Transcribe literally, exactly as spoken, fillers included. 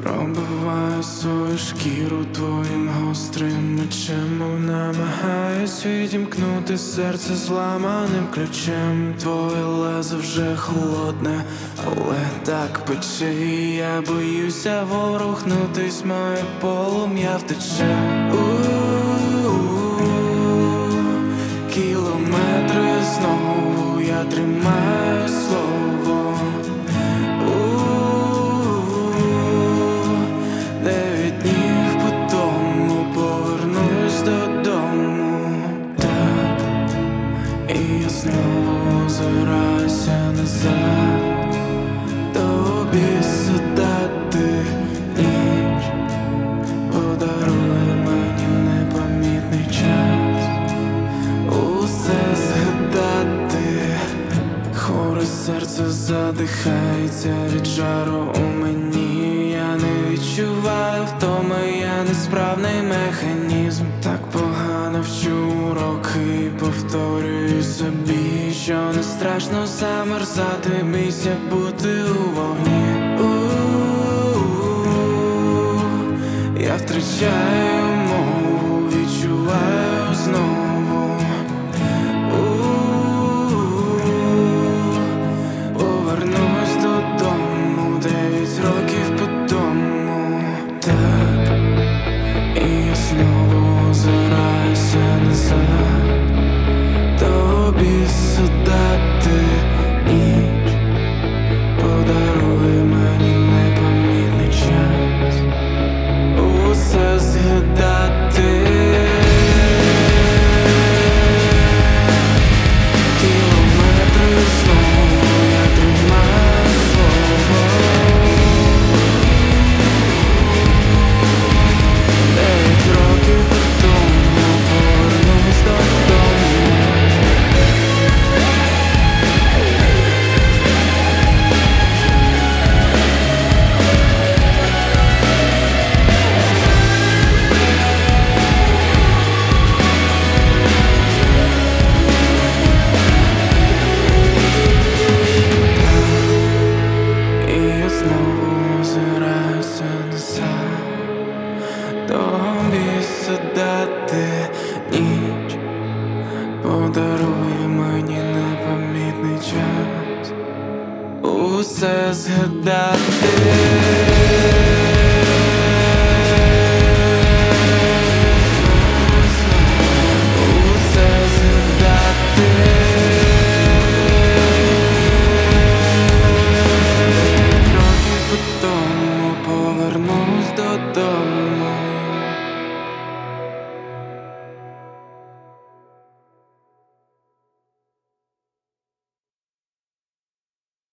Пробиваю свою шкіру твоїм гострим мечем, мов намагаюсь відімкнути серце зламаним ключем. Твоє лезо вже холодне, але так пече, і я боюся ворухнутись, моє полум'я втече. У-у-у, кілометри знову я тримаю слово. Дев'ять днів по тому повернусь додому. Так, і я знову озираюся назад. Тобі задати ніч, подаруй мені непомітний час. Усе згадати, хворе серце задихається від жару у мені. Я не відчуваю втоми, я несправний механізм. Так погано вчу уроки, повторюю собі, що не страшно замерзати, бійся бути у вогні. У-у-у, я втрачаю мову, відчуваю знову. У-у-у, повернусь додому дев'ять років по тому. Так, і я знову озираюся назад. Тобі задати ніч, подаруй мені непомітний час. Усе згадати. Кілометри знову я тримаю слово. Дев'ять років по тому повернусь додому. І я знову озираюся назад. Тобі задати ніч, подаруй мені непомітний час. Усе згадати. Усе згадати. Років по тому повернусь додому.